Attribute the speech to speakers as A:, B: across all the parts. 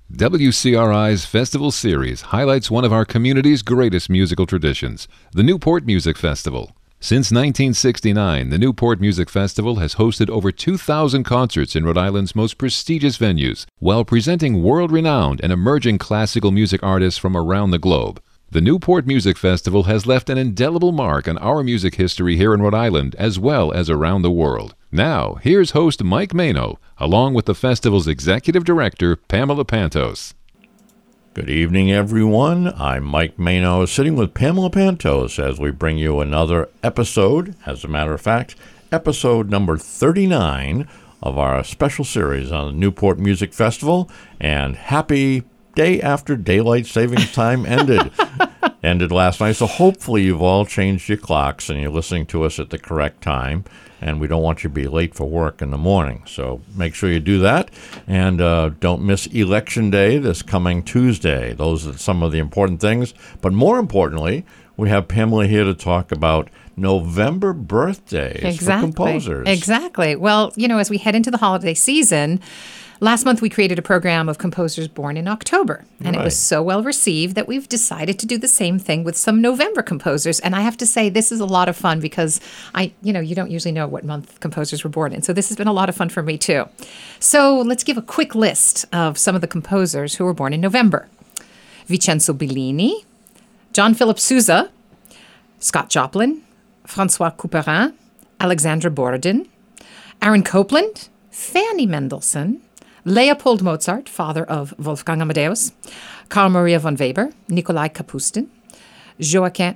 A: WCRI's Festival Series highlights one of our community's greatest musical traditions, the Newport Music Festival. Since 1969, the Newport Music Festival has hosted over 2,000 concerts in Rhode Island's most prestigious venues, while presenting world-renowned and emerging classical music artists from around the globe. The Newport Music Festival has left an indelible mark on our music history here in Rhode Island, as well as around the world. Now, here's host Mike Mano, along with the festival's executive director, Pamela Pantos.
B: Good evening, everyone. I'm Mike Mano, sitting with Pamela Pantos as we bring you another episode, as a matter of fact, episode number 39 of our special series on the Newport Music Festival. And happy day after daylight savings time ended last night. So hopefully you've all changed your clocks and you're listening to us at the correct time. And we don't want you to be late for work in the morning. So make sure you do that. And don't miss Election Day this coming Tuesday. Those are some of the important things. But more importantly, we have Pamela here to talk about November birthdays for composers.
C: Exactly. Well, as we head into the holiday season, last month we created a program of composers born in October, and It was so well received that we've decided to do the same thing with some November composers. And I have to say, this is a lot of fun because you don't usually know what month composers were born in. So this has been a lot of fun for me too. So let's give a quick list of some of the composers who were born in November. Vincenzo Bellini, John Philip Sousa, Scott Joplin, Francois Couperin, Alexandra Borodin, Aaron Copland, Fanny Mendelssohn, Leopold Mozart, father of Wolfgang Amadeus, Carl Maria von Weber, Nikolai Kapustin, Joaquin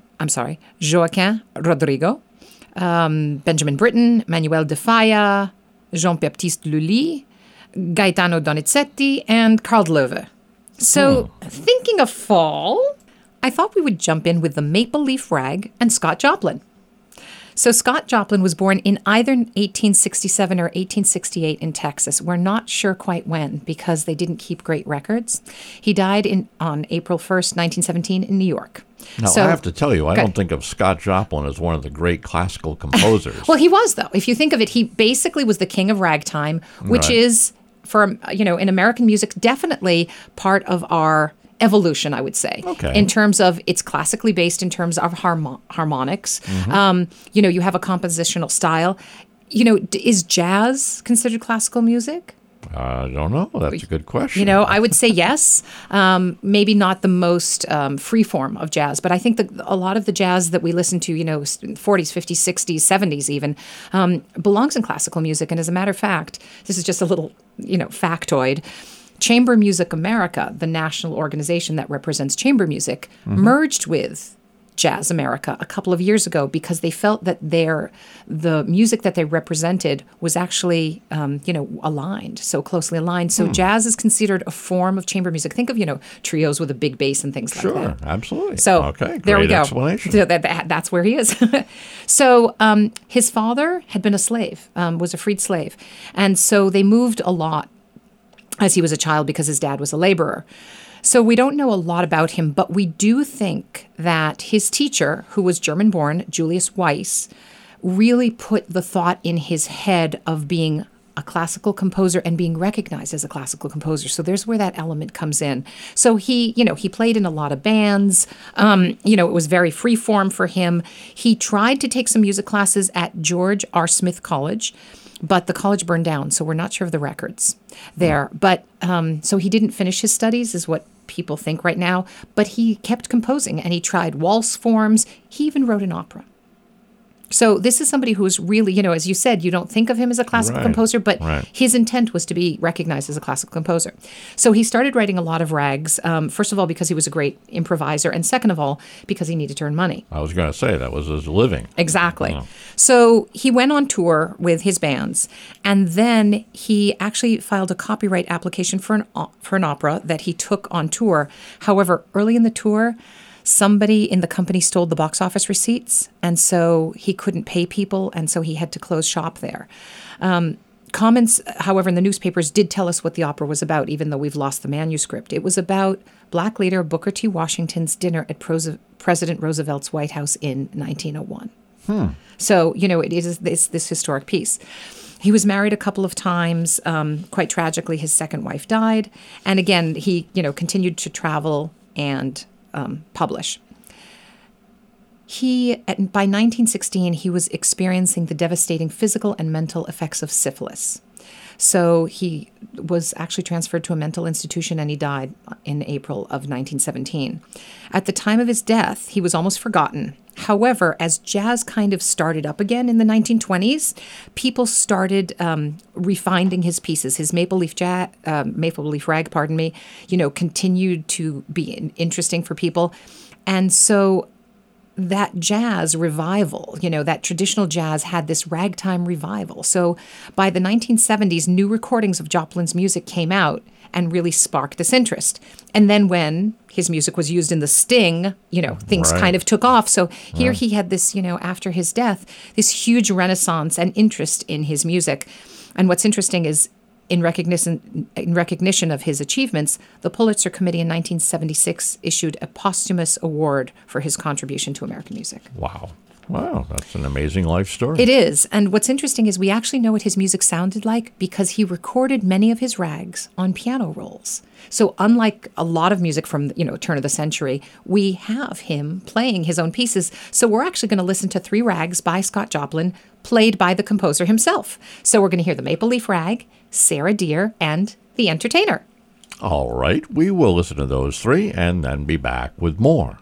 C: Rodrigo, Benjamin Britten, Manuel de Falla, Jean-Baptiste Lully, Gaetano Donizetti, and Karl Löwe. So, thinking of fall, I thought we would jump in with the Maple Leaf Rag and Scott Joplin. So Scott Joplin was born in either 1867 or 1868 in Texas. We're not sure quite when because they didn't keep great records. He died on April 1st, 1917 in New York.
B: Now, I have to tell you, I don't think of Scott Joplin as one of the great classical composers.
C: Well, he was, though. If you think of it, he basically was the king of ragtime, which is, for in American music, definitely part of our evolution, I would say, in terms of it's classically based in terms of harmonics. Mm-hmm. You have a compositional style. Is jazz considered classical music?
B: I don't know. That's a good question.
C: I would say yes. Maybe not the most free form of jazz, but I think that a lot of the jazz that we listen to, 40s, 50s, 60s, 70s even, belongs in classical music. And as a matter of fact, this is just a little, factoid. Chamber Music America, the national organization that represents chamber music, merged with Jazz America a couple of years ago because they felt that the music that they represented was actually, aligned, so closely aligned. So jazz is considered a form of chamber music. Think of, trios with a big bass and things like that.
B: Sure, absolutely.
C: So there we go.
B: Explanation.
C: So that's where he is. So his father had been a slave, was a freed slave. And so they moved a lot as he was a child because his dad was a laborer. So we don't know a lot about him, but we do think that his teacher, who was German-born, Julius Weiss, really put the thought in his head of being a classical composer and being recognized as a classical composer. So there's where that element comes in. So he played in a lot of bands. It was very free form for him. He tried to take some music classes at George R. Smith College, but the college burned down, so we're not sure of the records there. But so he didn't finish his studies, is what people think right now. But he kept composing, and he tried waltz forms. He even wrote an opera. So this is somebody who is really, as you said, you don't think of him as a classical composer, but his intent was to be recognized as a classical composer. So he started writing a lot of rags, first of all, because he was a great improviser, and second of all, because he needed to earn money.
B: I was going to say, that was his living.
C: Exactly. Yeah. So he went on tour with his bands, and then he actually filed a copyright application for an opera that he took on tour. However, early in the tour, somebody in the company stole the box office receipts, and so he couldn't pay people, and so he had to close shop there. Comments, however, in the newspapers did tell us what the opera was about, even though we've lost the manuscript. It was about Black leader Booker T. Washington's dinner at President Roosevelt's White House in 1901. So, it is this historic piece. He was married a couple of times. Quite tragically, his second wife died. And again, he, continued to travel and publish. By 1916, he was experiencing the devastating physical and mental effects of syphilis. So he was actually transferred to a mental institution, and he died in April of 1917. At the time of his death, he was almost forgotten. However, as jazz kind of started up again in the 1920s, people started refining his pieces. His Maple Leaf Rag, continued to be interesting for people. And so that jazz revival, that traditional jazz had this ragtime revival. So by the 1970s, new recordings of Joplin's music came out and really sparked this interest. And then when his music was used in The Sting, things kind of took off. So here he had this, after his death, this huge renaissance and interest in his music. And what's interesting is, in recognition of his achievements, the Pulitzer Committee in 1976 issued a posthumous award for his contribution to American music.
B: Wow. Wow, that's an amazing life story.
C: It is. And what's interesting is we actually know what his music sounded like because he recorded many of his rags on piano rolls. So unlike a lot of music from, turn of the century, we have him playing his own pieces. So we're actually going to listen to 3 rags by Scott Joplin, played by the composer himself. So we're going to hear the Maple Leaf Rag, Sarah Deer, and The Entertainer.
B: All right, we will listen to those 3 and then be back with more.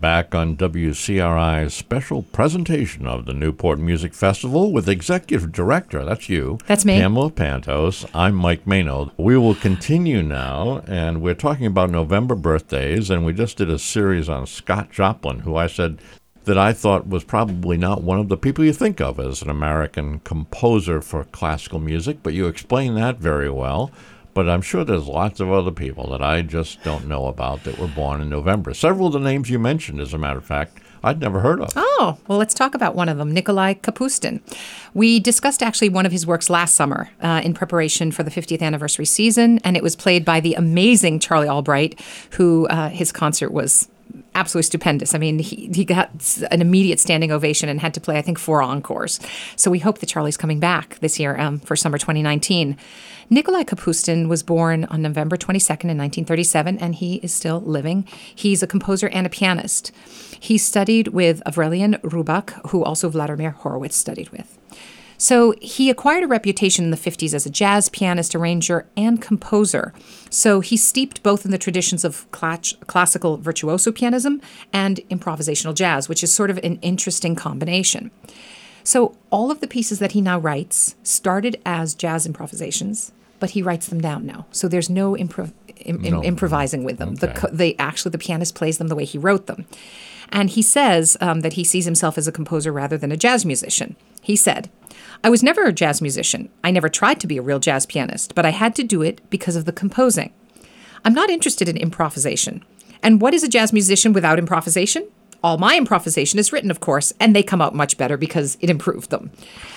B: back on WCRI's special presentation of the Newport Music Festival with Executive Director, that's you.
C: That's me.
B: Pamela Pantos. I'm Mike Mano. We will continue now, and we're talking about November birthdays, and we just did a series on Scott Joplin, who I said that I thought was probably not one of the people you think of as an American composer for classical music, but you explained that very well. But I'm sure there's lots of other people that I just don't know about that were born in November. Several of the names you mentioned, as a matter of fact, I'd never heard of.
C: Oh, well, let's talk about one of them, Nikolai Kapustin. We discussed actually one of his works last summer in preparation for the 50th anniversary season, and it was played by the amazing Charlie Albright, who his concert was absolutely stupendous. I mean, he got an immediate standing ovation and had to play, I think, 4 encores. So we hope that Charlie's coming back this year for summer 2019. Nikolai Kapustin was born on November 22nd in 1937, and he is still living. He's a composer and a pianist. He studied with Aurelian Rubak, who also Vladimir Horowitz studied with. So he acquired a reputation in the 50s as a jazz pianist, arranger, and composer. So he's steeped both in the traditions of classical virtuoso pianism and improvisational jazz, which is sort of an interesting combination. So all of the pieces that he now writes started as jazz improvisations, but he writes them down now. So there's no improvising with them.
B: Okay.
C: The pianist plays them the way he wrote them. And he says that he sees himself as a composer rather than a jazz musician. He said, "I was never a jazz musician. I never tried to be a real jazz pianist, but I had to do it because of the composing. I'm not interested in improvisation. And what is a jazz musician without improvisation? All my improvisation is written, of course, and they come out much better because it improved them."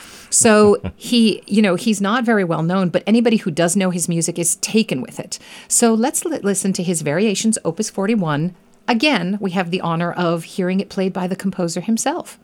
C: So he's not very well known, but anybody who does know his music is taken with it. So let's listen to his Variations, Opus 41. Again, we have the honor of hearing it played by the composer himself.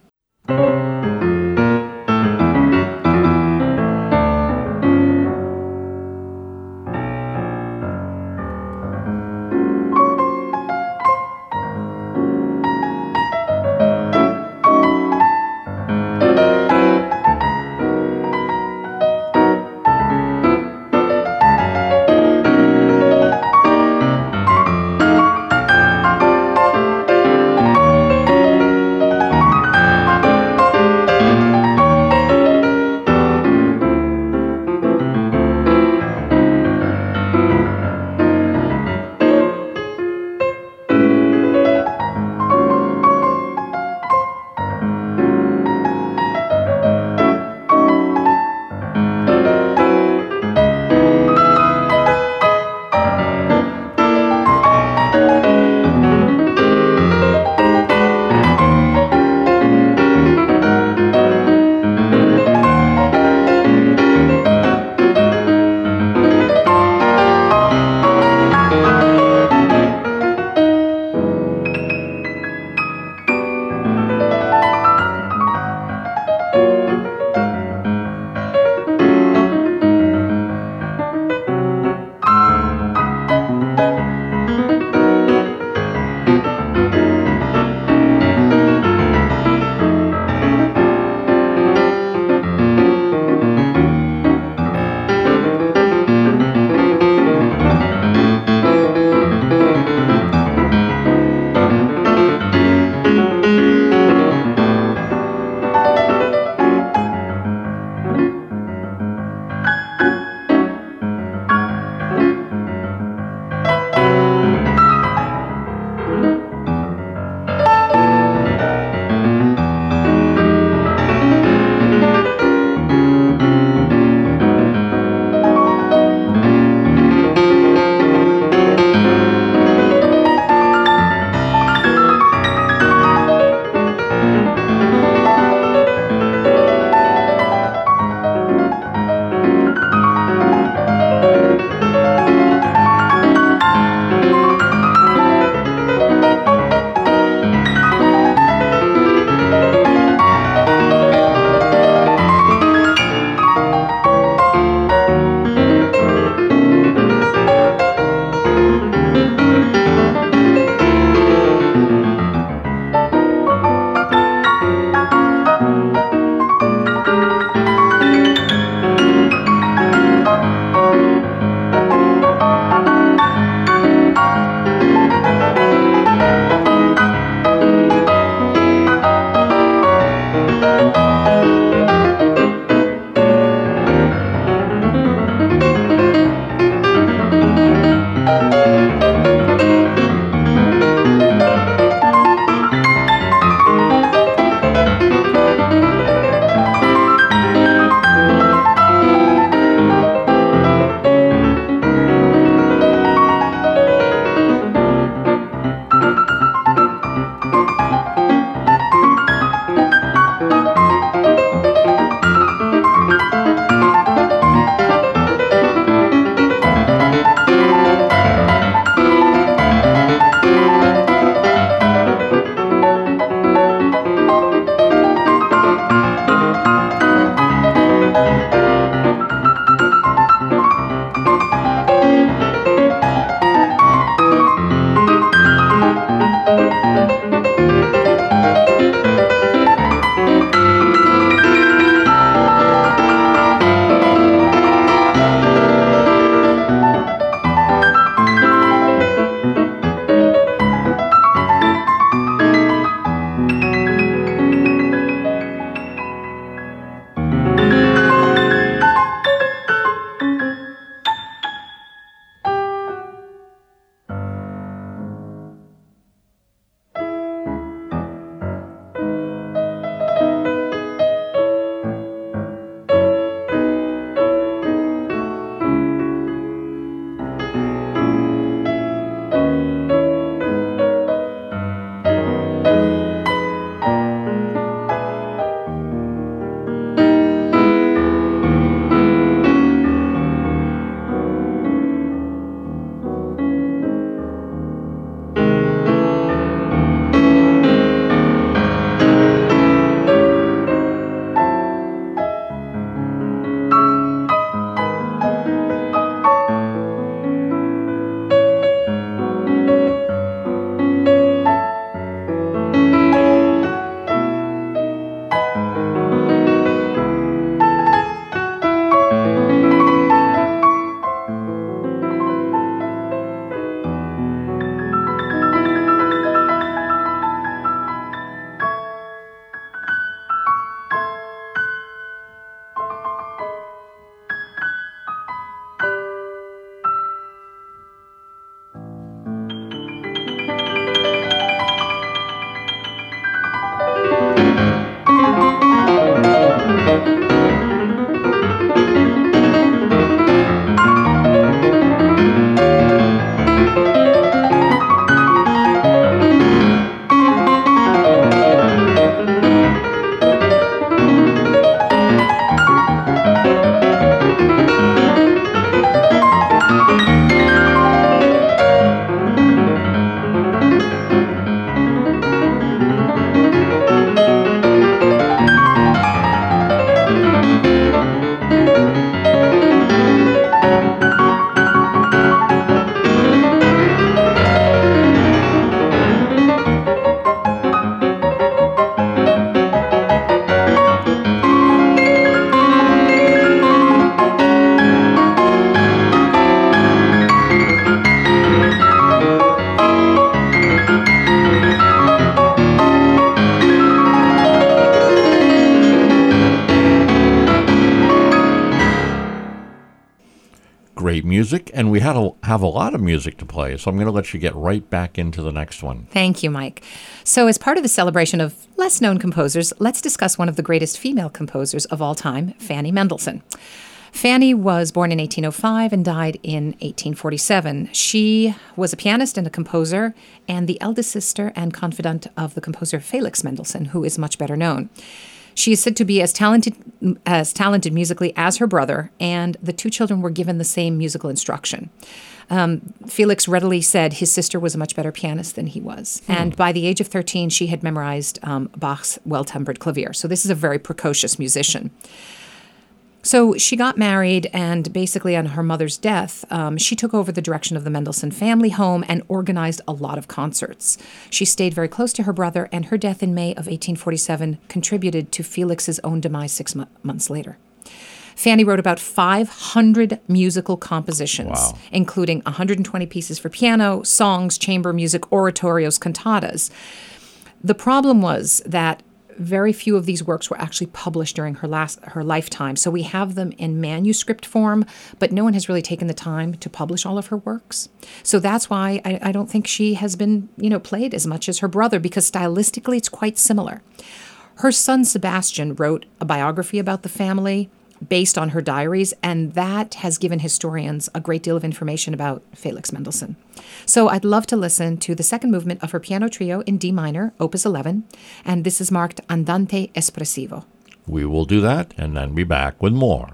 B: great music, and we have a lot of music to play, so I'm going to let you get right back into the next one.
C: Thank you, Mike. So as part of the celebration of less-known composers, let's discuss one of the greatest female composers of all time, Fanny Mendelssohn. Fanny was born in 1805 and died in 1847. She was a pianist and a composer, and the eldest sister and confidant of the composer Felix Mendelssohn, who is much better known. She is said to be as talented musically as her brother, and the two children were given the same musical instruction. Felix readily said his sister was a much better pianist than he was. And by the age of 13, she had memorized Bach's Well-Tempered Clavier. So this is a very precocious musician. So she got married, and basically on her mother's death, she took over the direction of the Mendelssohn family home and organized a lot of concerts. She stayed very close to her brother, and her death in May of 1847 contributed to Felix's own demise 6 months later. Fanny wrote about 500 musical compositions, including 120 pieces for piano, songs, chamber music, oratorios, cantatas. The problem was that very few of these works were actually published during her lifetime. So we have them in manuscript form, but no one has really taken the time to publish all of her works. So that's why I don't think she has been, played as much as her brother, because stylistically it's quite similar. Her son Sebastian wrote a biography about the family based on her diaries, and that has given historians a great deal of information about Felix Mendelssohn. So I'd love to listen to the second movement of her piano trio in D minor, Opus 11, and this is marked Andante Espressivo.
B: We will do that and then be back with more.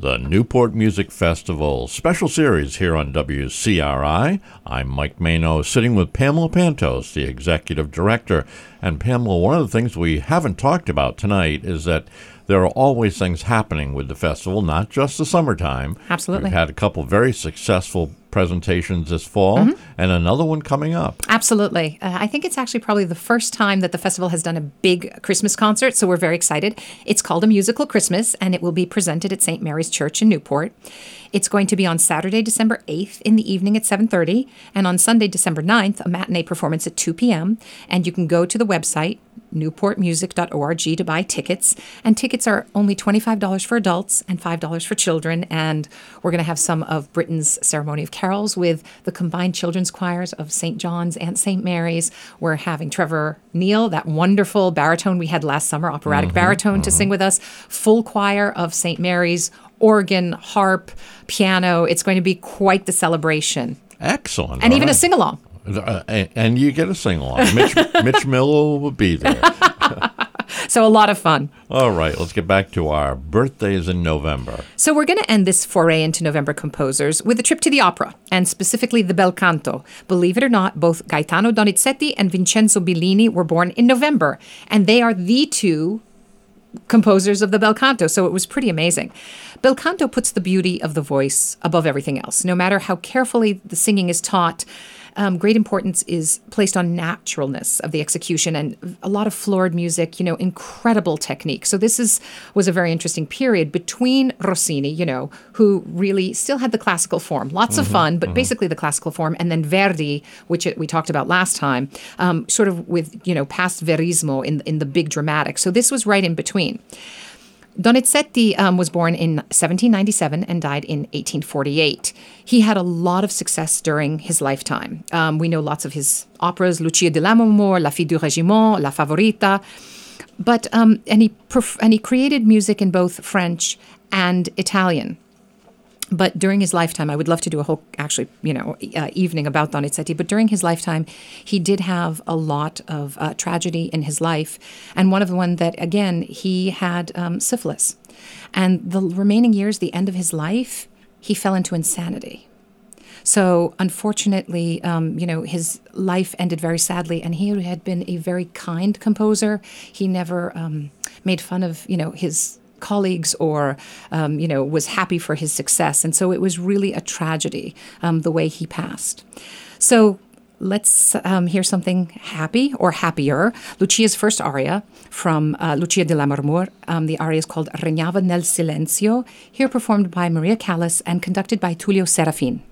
B: the Newport Music Festival special series here on WCRI. I'm Mike Mano, sitting with Pamela Pantos, the executive director. And Pamela, one of the things we haven't talked about tonight is that there are always things happening with the festival, not just the summertime.
C: Absolutely.
B: We've had a couple very successful presentations this fall and another one coming up.
C: Absolutely. I think it's actually probably the first time that the festival has done a big Christmas concert, so we're very excited. It's called A Musical Christmas, and it will be presented at St. Mary's Church in Newport. It's going to be on Saturday, December 8th in the evening at 7:30, and on Sunday, December 9th, a matinee performance at 2 p.m. And you can go to the website, newportmusic.org, to buy tickets. And tickets are only $25 for adults and $5 for children. And we're going to have some of Britain's Ceremony of Carols with the combined children's choirs of St. John's and St. Mary's. We're having Trevor Neal, that wonderful baritone we had last summer, operatic baritone, to sing with us. Full choir of St. Mary's, organ, harp, piano. It's going to be quite the celebration.
B: Excellent.
C: And
B: All
C: even a
B: right.
C: sing-along.
B: And you get a sing-along. Mitch Miller will be there.
C: So a lot of fun.
B: All right, let's get back to our birthdays in November.
C: So we're going to end this foray into November composers with a trip to the opera, and specifically the bel canto. Believe it or not, both Gaetano Donizetti and Vincenzo Bellini were born in November, and they are the two composers of the bel canto, so it was pretty amazing. Bel canto puts the beauty of the voice above everything else. No matter how carefully the singing is taught, great importance is placed on naturalness of the execution and a lot of floored music, incredible technique. So this was a very interesting period between Rossini, who really still had the classical form, lots of fun, but basically the classical form, and then Verdi, which we talked about last time, sort of with, past verismo in the big dramatic. So this was right in between. Donizetti was born in 1797 and died in 1848. He had a lot of success during his lifetime. We know lots of his operas, Lucia di Lammermoor, La Fille du Régiment, La Favorita. But and he created music in both French and Italian. But during his lifetime, I would love to do a whole, evening about Donizetti. But during his lifetime, he did have a lot of tragedy in his life. And one of the one that, again, he had syphilis. And the remaining years, the end of his life, he fell into insanity. So unfortunately, his life ended very sadly. And he had been a very kind composer. He never made fun of, his colleagues or, was happy for his success. And so it was really a tragedy, the way he passed. So let's hear something happy or happier. Lucia's first aria from Lucia di Lammermoor. The aria is called Regnava nel silenzio, here performed by Maria Callas and conducted by Tullio Serafin.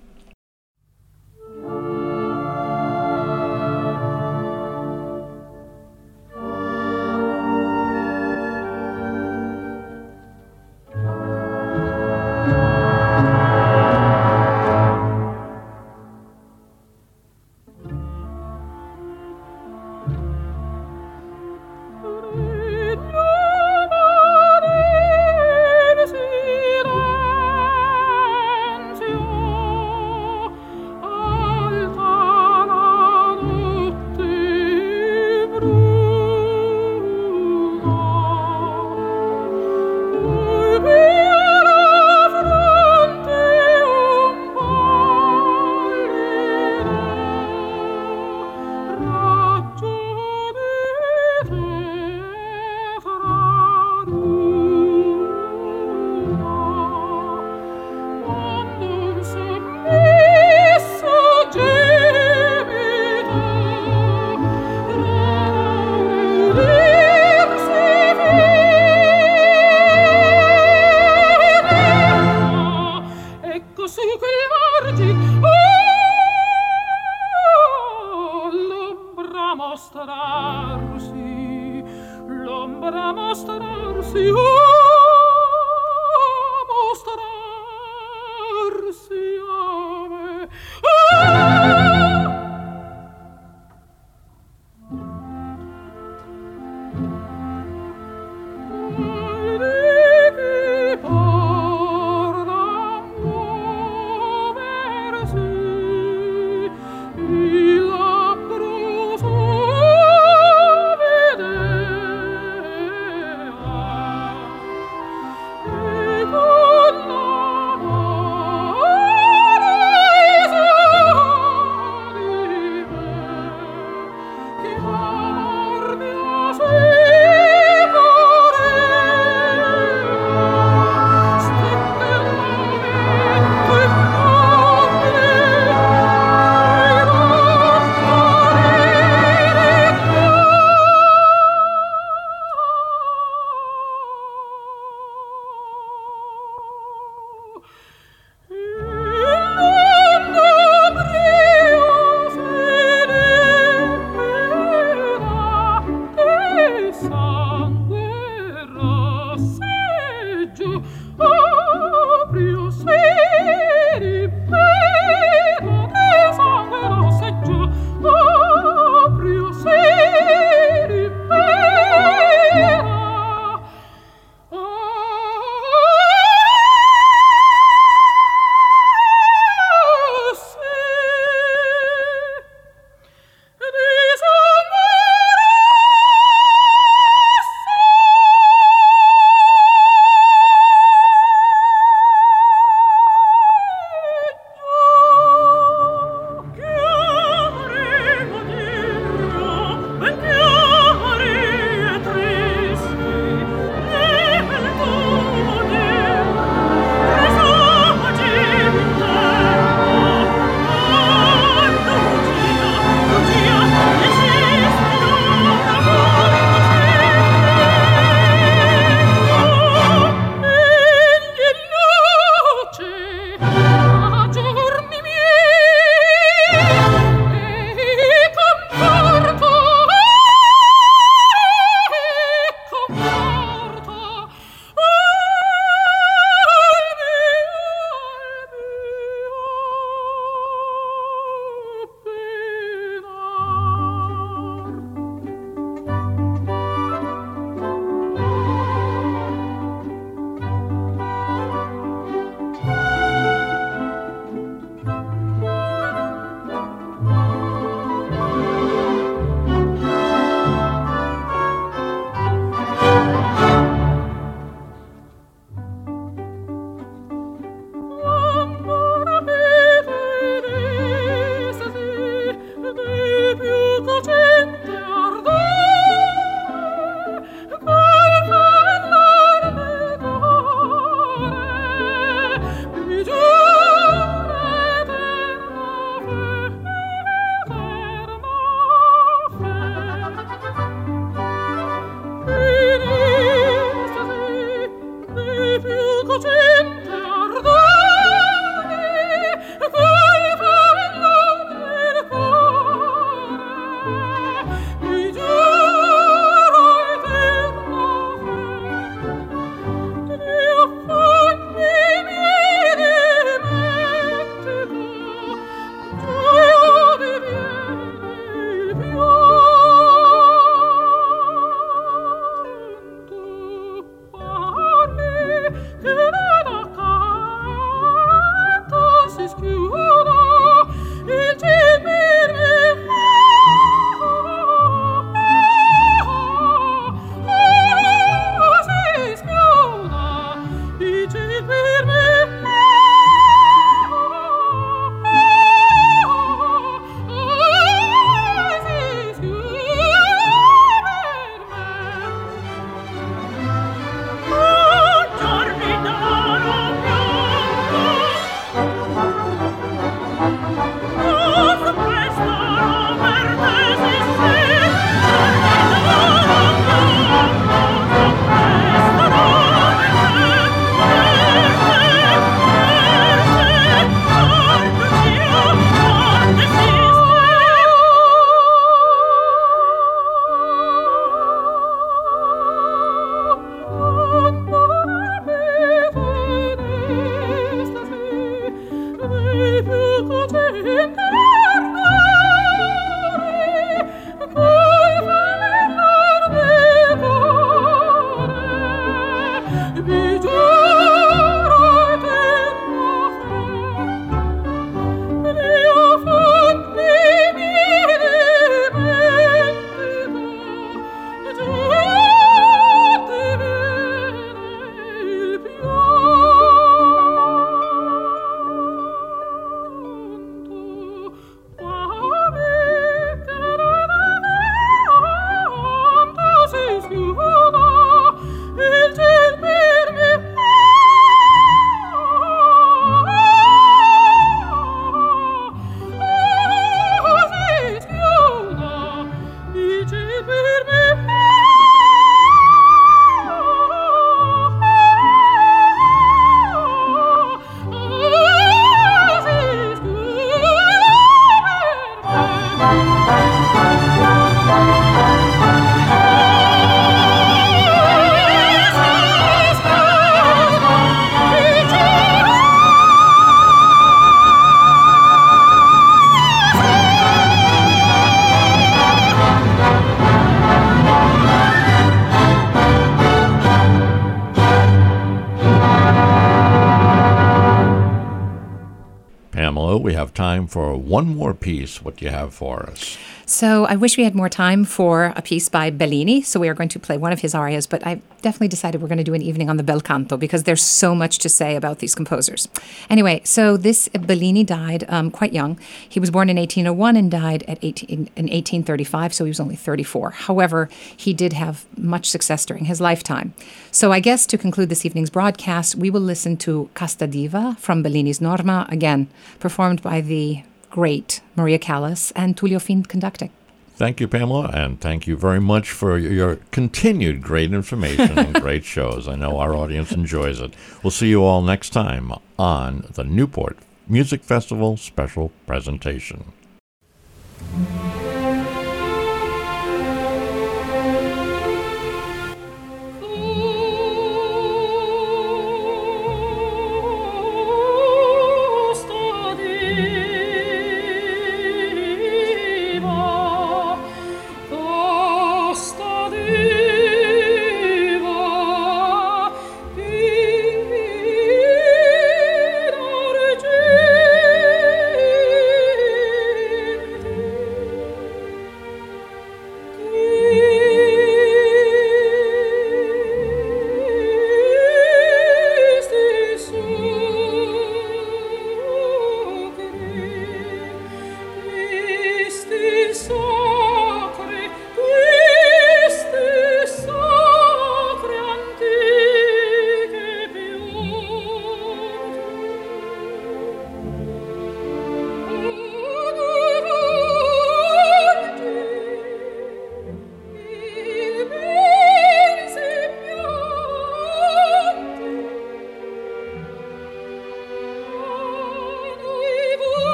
B: we have time for one more piece. What do you have for us?
C: So I wish we had more time for a piece by Bellini. So we are going to play one of his arias, but I definitely decided we're going to do an evening on the bel canto because there's so much to say about these composers. Anyway, so this Bellini died quite young. He was born in 1801 and died in 1835, so he was only 34. However, he did have much success during his lifetime. So I guess to conclude this evening's broadcast, we will listen to Casta Diva from Bellini's Norma, again, performed by the great Maria Callas and Tullio Fin conducting.
B: Thank you, Pamela, and thank you very much for your continued great information and great shows. I know our audience enjoys it. We'll see you all next time on the Newport Music Festival special presentation.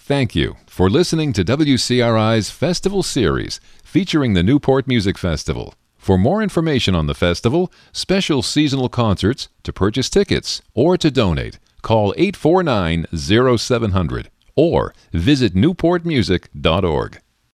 A: Thank you for listening to WCRI's Festival Series featuring the Newport Music Festival. For more information on the festival, special seasonal concerts, to purchase tickets, or to donate, call 849-0700 or visit newportmusic.org.